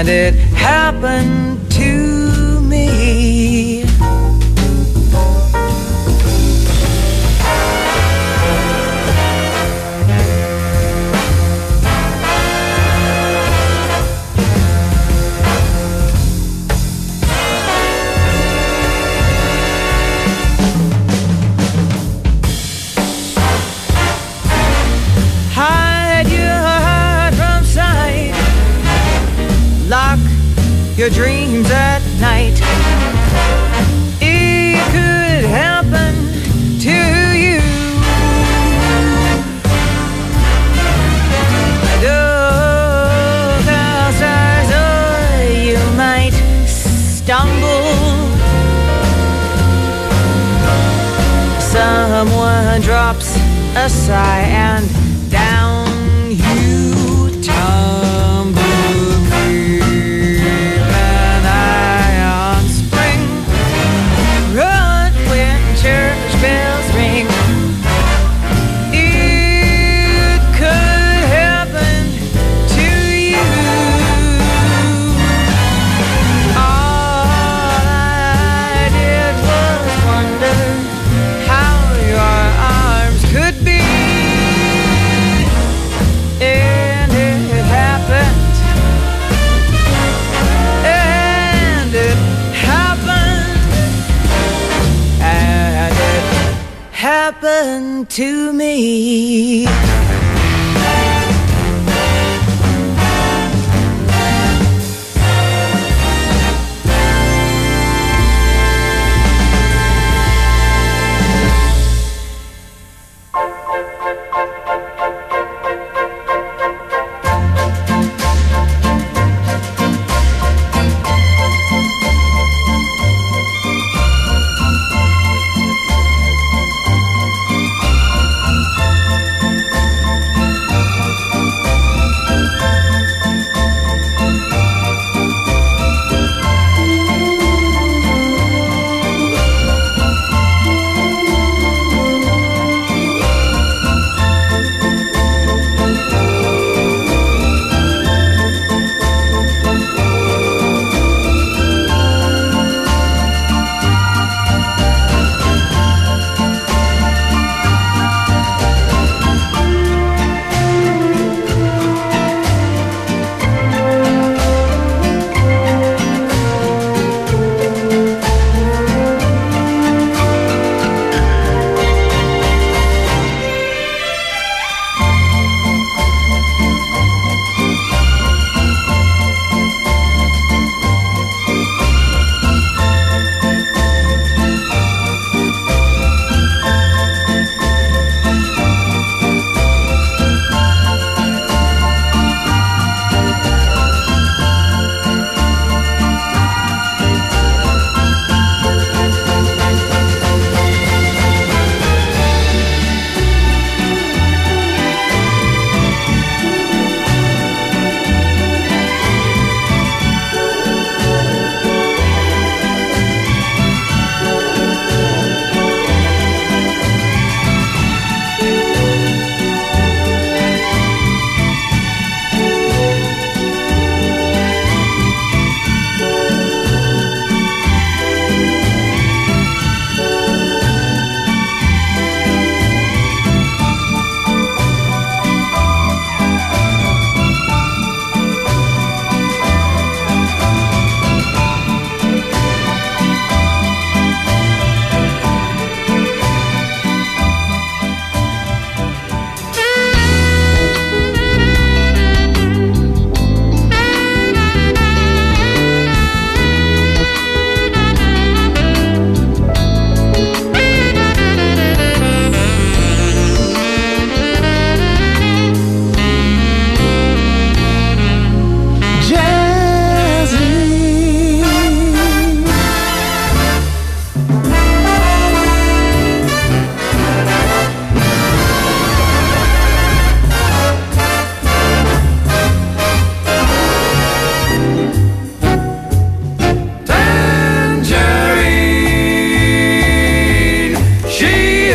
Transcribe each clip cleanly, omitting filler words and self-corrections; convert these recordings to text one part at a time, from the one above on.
and it happened to me. Lock your dreams at night. It could happen to you. Look outside, or you might stumble. Someone drops a sigh and down you tumble. Church bells ring. It could happen to you. All I did was wonder how your arms could be. And it happened. And it happened. And it happened to me.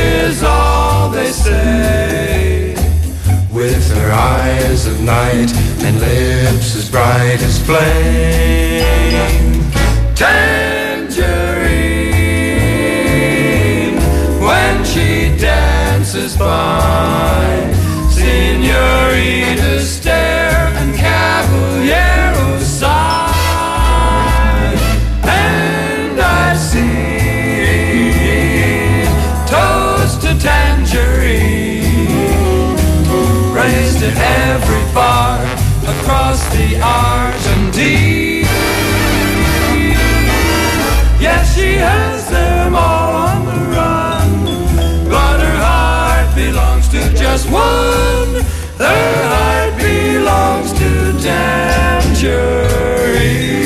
eyes of night and lips as bright as flame. Tangerine, when she dances by, señoritas stare and caballeros sigh. And I see toast to tangerine, raised at every bar across the Argentine. Yes, she has them all on the run, but her heart belongs to just one. Her heart belongs to Tangerine.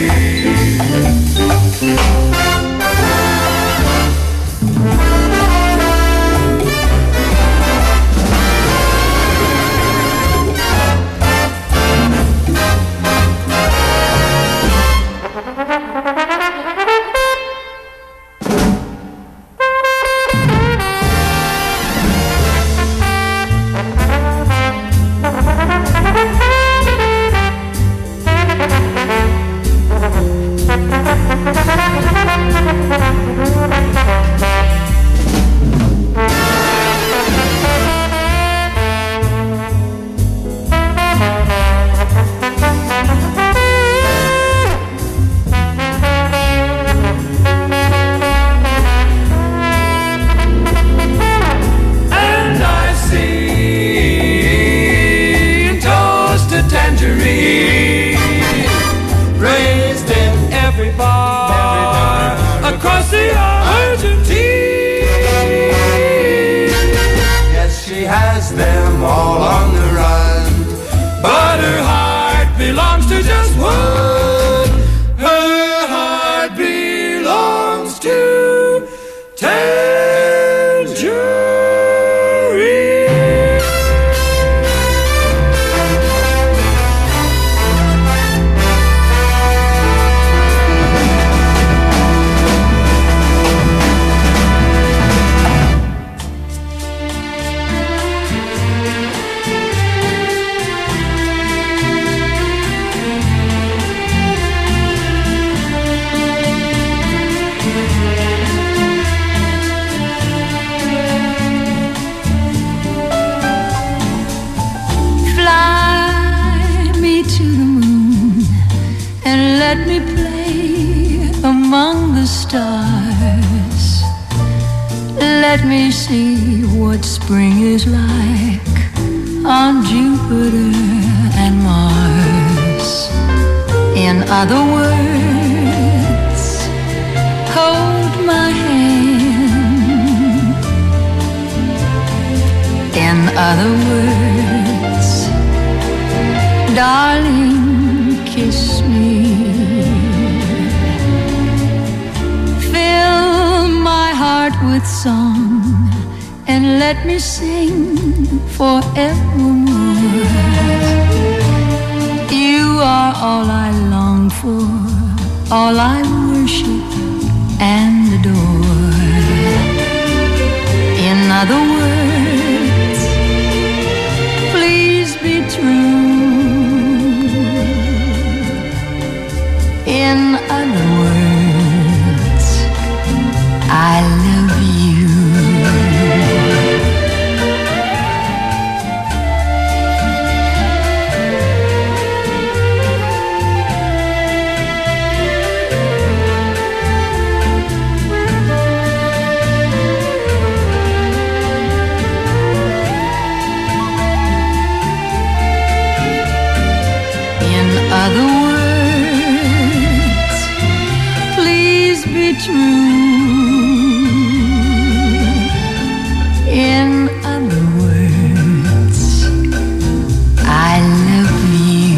Raised in every bar across the Argentine. Yes, she has them all on the run, but her heart belongs to just one. Her heart belongs to Tangerine. Let me play among the stars. Let me see what spring is like on Jupiter and Mars. In other words, hold my hand. In other words, darling, kiss me. Fill my heart with song and let me sing forevermore. You are all I long for, all I worship and adore. In other words, please be true. In other words, I love you. In other words, please be true. In other words, I love you.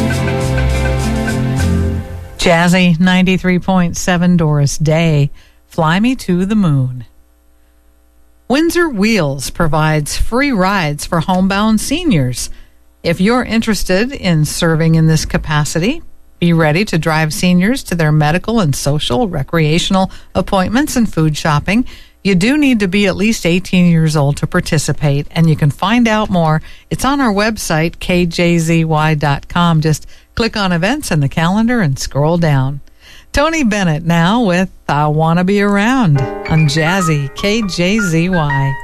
Jazzy 93.7 Doris Day Fly Me to the Moon. Windsor Wheels provides free rides for homebound seniors. If you're interested in serving in this capacity, be ready to drive seniors to their medical and social, recreational appointments and food shopping. You do need to be at least 18 years old to participate, and you can find out more. It's on our website, kjzy.com. Just click on events in the calendar and scroll down. Tony Bennett now with I Wanna Be Around on Jazzy KJZY.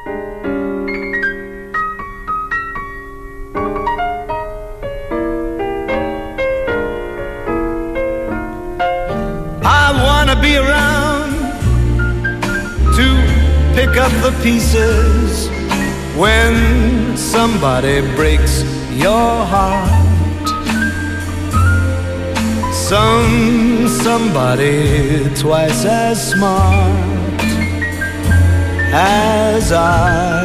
I wanna be around to pick up the pieces when somebody breaks your heart. Somebody twice as smart as I.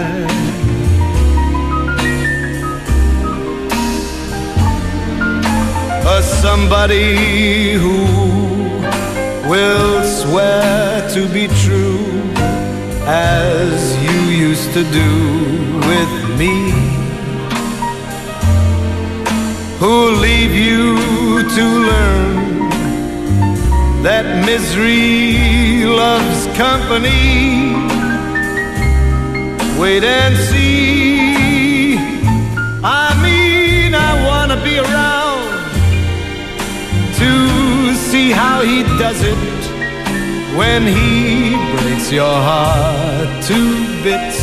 Somebody who will swear to be true as you used to do with me, who'll leave you to learn that misery loves company. Wait and see. I mean, I wanna be around to see how he does it when he breaks your heart to bits.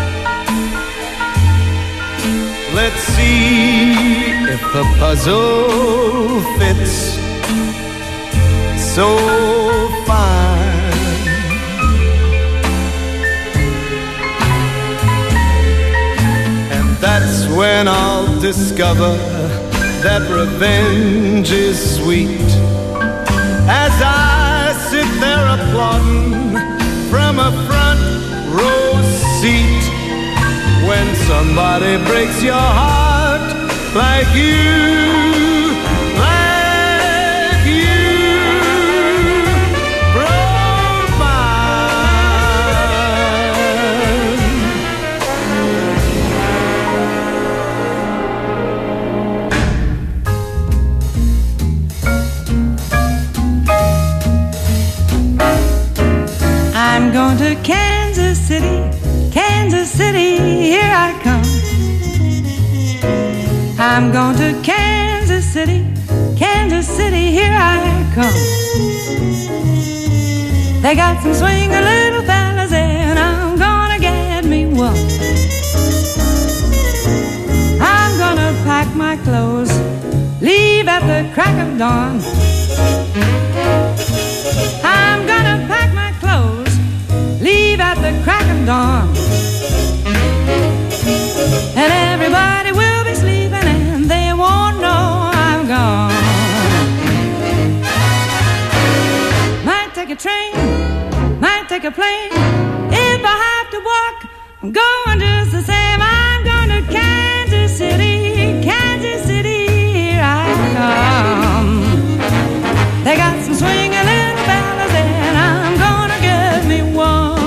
Let's see if the puzzle fits so fine. And that's when I'll discover that revenge is sweet, as I sit there applauding from a front row seat. When somebody breaks your heart like you broke mine. I'm going to Kansas City, Kansas City, here I come. I'm going to Kansas City, Kansas City, here I come. They got some swinging little fellas there, and I'm gonna get me one. I'm gonna pack my clothes, leave at the crack of dawn. I'm gonna pack my clothes, leave at the crack of dawn. And everybody will be sleeping and they won't know I'm gone. Might take a train, might take a plane. If I have to walk, I'm going just the same. I'm going to Kansas City, Kansas City, here I come. They got some swinging little fellas and I'm gonna get me one.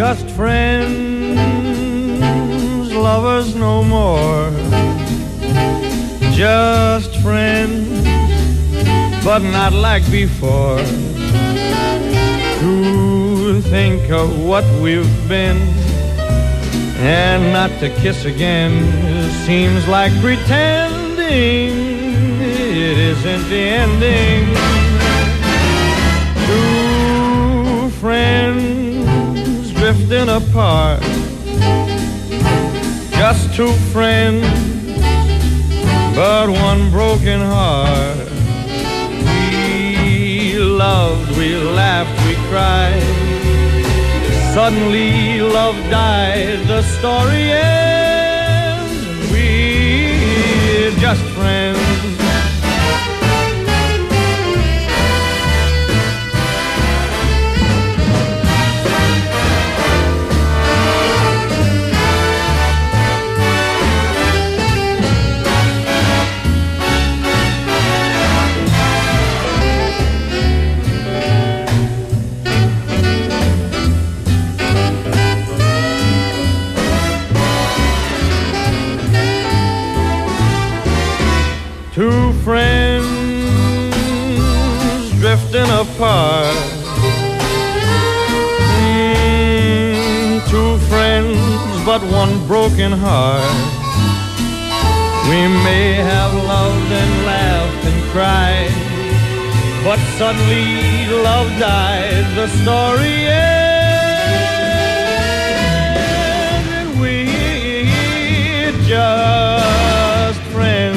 just friends, lovers no more. Just friends, but not like before. To think of what we've been and not to kiss again seems like pretending it isn't the ending. Two friends drifting apart, just two friends, but one broken heart. We loved, we laughed, we cried. Suddenly love died, the story ends, and we're just friends. Two friends drifting apart. Two friends, but one broken heart. We may have loved and laughed and cried, but suddenly love died, the story ends, and we're just friends.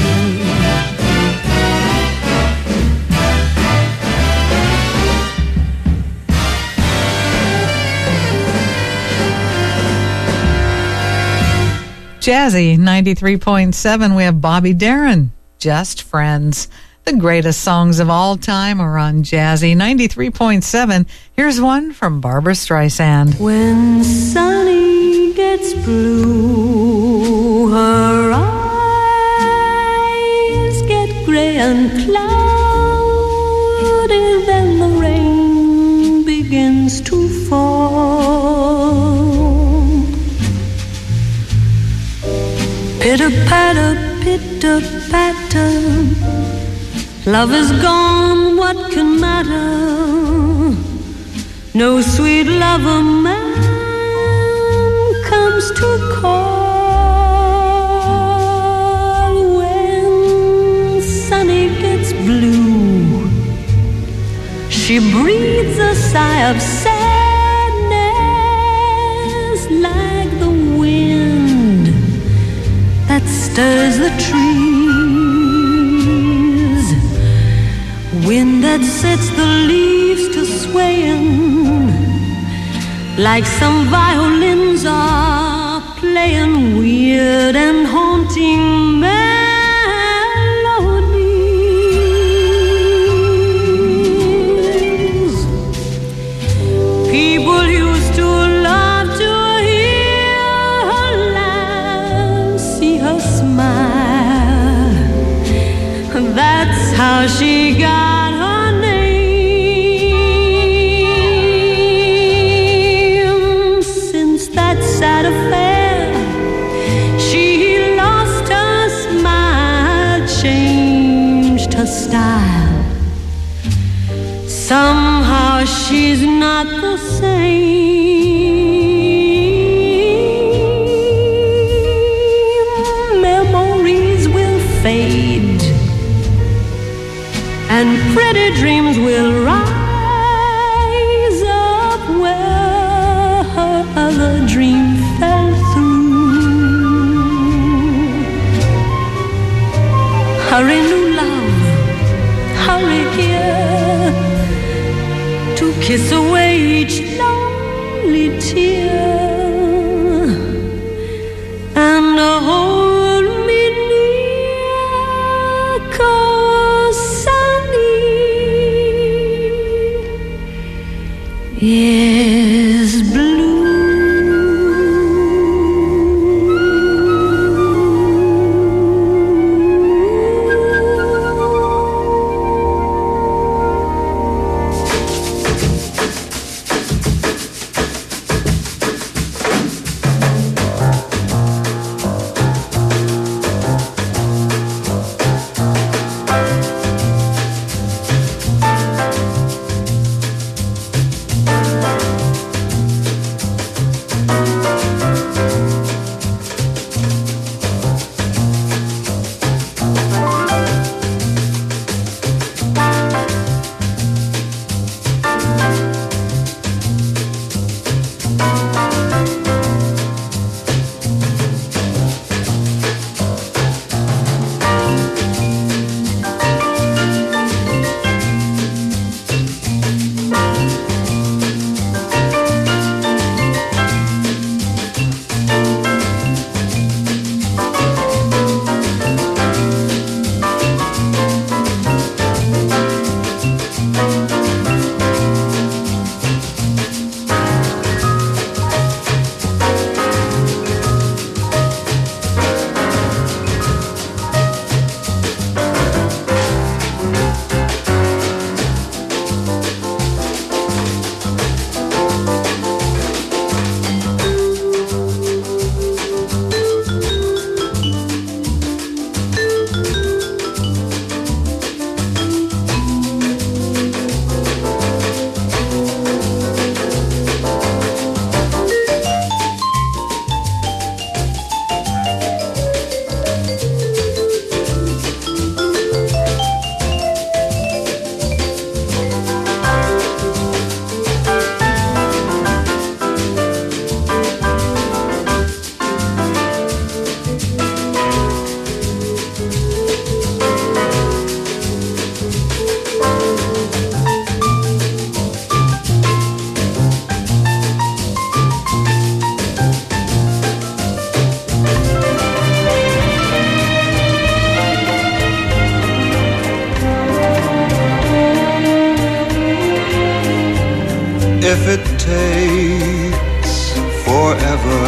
Jazzy 93.7, we have Bobby Darin, Just Friends. The greatest songs of all time are on Jazzy 93.7. Here's one from Barbra Streisand. When Sunny gets blue, her eyes get gray and cloudy, then the rain begins to fall. Pitter-patter, pitter-patter, love is gone, what can matter? No sweet lover man comes to call. When Sunny gets blue, she breathes a sigh of sadness like the wind that stirs the trees, wind that sets the leaves to swaying, like some violins are playing weird and haunting melodies. People used to love to hear her laugh, see her smile. That's how she got her name. Since that sad affair, she lost her smile, changed her style. Somehow she's not the same. Memories will fade, and pretty dreams will rise up where her other dream fell through. Hurry, new love, hurry here to kiss away each lonely tear and hold me near, 'cause Sunny is blue. forever.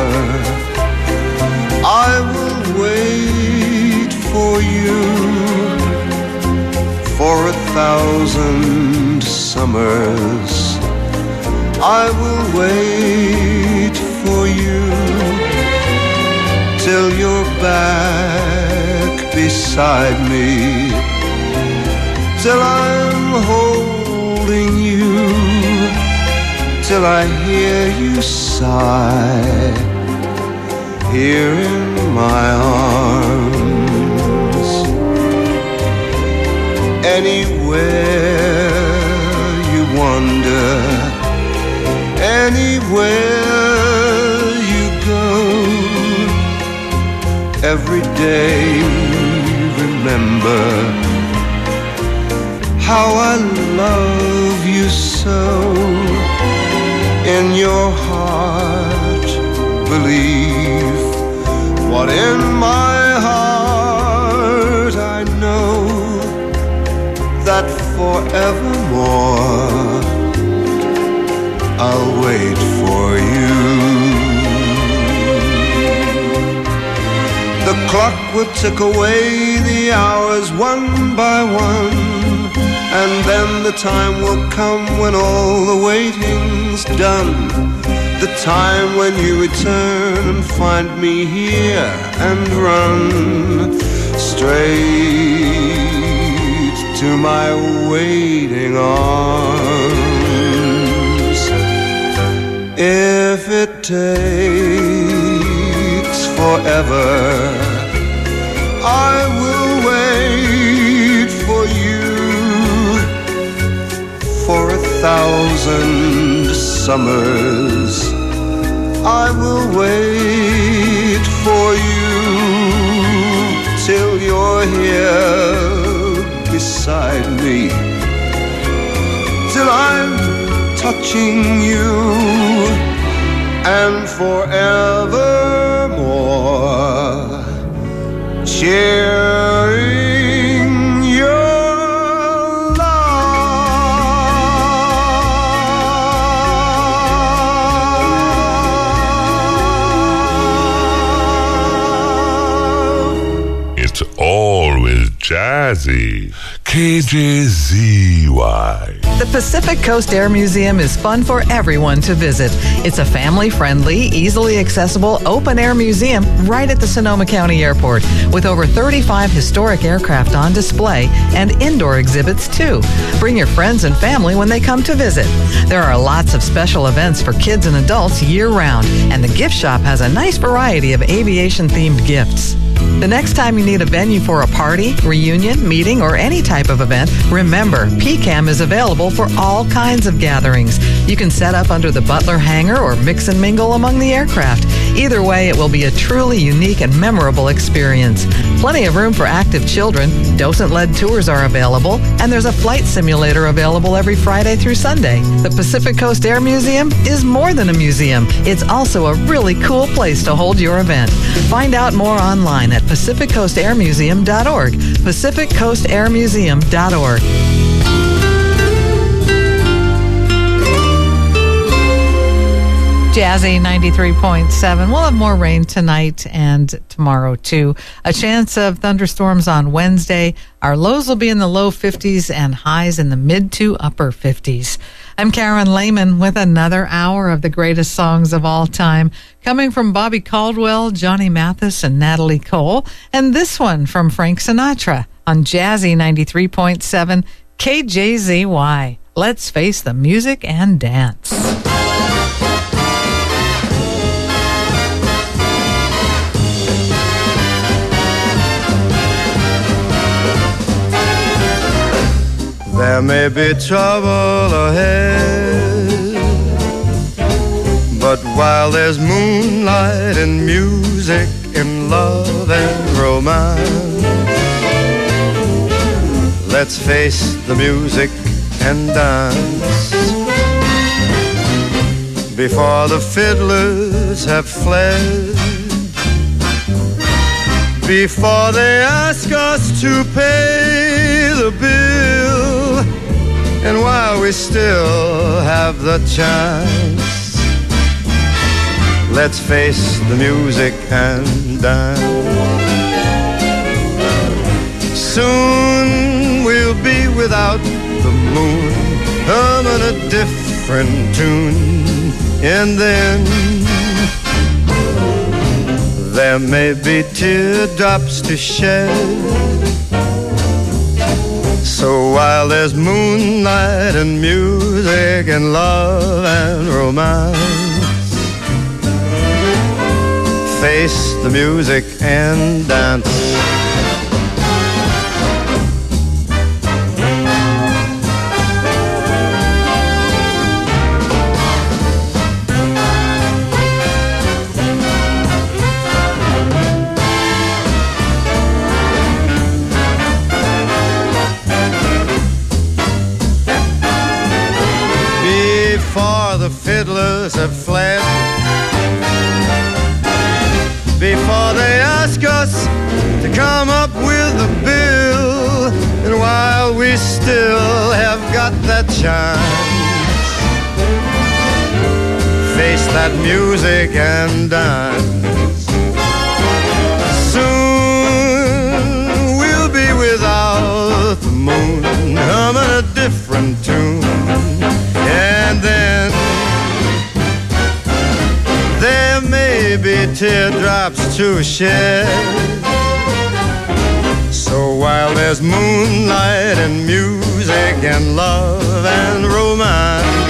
I will wait for you for 1,000 summers. I will wait for you till you're back beside me, till I'm holding you, till I hear you sigh here in my arms. Anywhere you wander, anywhere you go, every day remember how I love you so. In your heart believe what in my heart I know, that forevermore I'll wait for you. The clock will tick away the hours one by one, and then the time will come when all the waiting's done. The time when you return and find me here and run straight to my waiting arms. If it takes forever, I will wait for you for 1,000 summers. I will wait for you till you're here beside me, till I'm touching you, and forevermore cheering your love. It's always jazzy. KJZY. The Pacific Coast Air Museum is fun for everyone to visit. It's a family-friendly, easily accessible, open-air museum right at the Sonoma County Airport, with over 35 historic aircraft on display and indoor exhibits, too. Bring your friends and family when they come to visit. There are lots of special events for kids and adults year-round, and the gift shop has a nice variety of aviation-themed gifts. The next time you need a venue for a party, reunion, meeting, or any type of event, remember, PCAM is available for all kinds of gatherings. You can set up under the Butler hangar or mix and mingle among the aircraft. Either way, it will be a truly unique and memorable experience. Plenty of room for active children, docent-led tours are available, and there's a flight simulator available every Friday through Sunday. The Pacific Coast Air Museum is more than a museum. It's also a really cool place to hold your event. Find out more online at PacificCoastAirMuseum.org. PacificCoastAirMuseum.org. Jazzy 93.7. We'll have more rain tonight and tomorrow, too. A chance of thunderstorms on Wednesday. Our lows will be in the low 50s and highs in the mid to upper 50s. I'm Karen Lehman with another hour of the greatest songs of all time, coming from Bobby Caldwell, Johnny Mathis, and Natalie Cole, and this one from Frank Sinatra on Jazzy 93.7 KJZY. Let's face the music and dance. There may be trouble ahead, but while there's moonlight and music and love and romance, let's face the music and dance. Before the fiddlers have fled, before they ask us to pay the bill, and while we still have the chance, Let's face the music and dance. Soon we'll be without the moon, humming a different tune. And then there may be teardrops to shed. So while there's moonlight and music and love and romance, face the music and dance. Before the fiddlers have fled, before they ask us to come up with a bill, and while we still have got that chance, face that music and dance. Soon we'll be without the moon, humming a different tune. And then there may be teardrops to shed. So while there's moonlight and music and love and romance,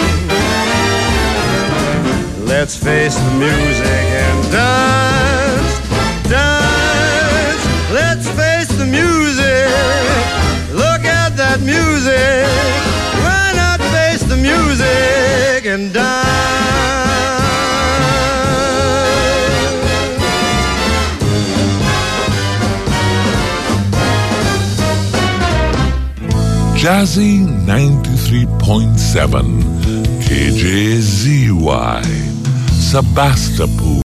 let's face the music and dance, dance. Let's face the music, look at that music. Why not face the music and dance? Jazzy 93.7 KJZY Sebastopol.